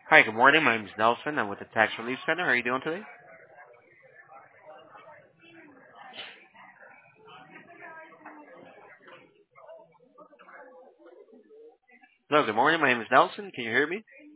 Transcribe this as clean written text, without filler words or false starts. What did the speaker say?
Hi, good morning. My name is Nelson. I'm with the Tax Relief Center. How are you doing today? Hello, good morning. My name is Nelson. Can you hear me?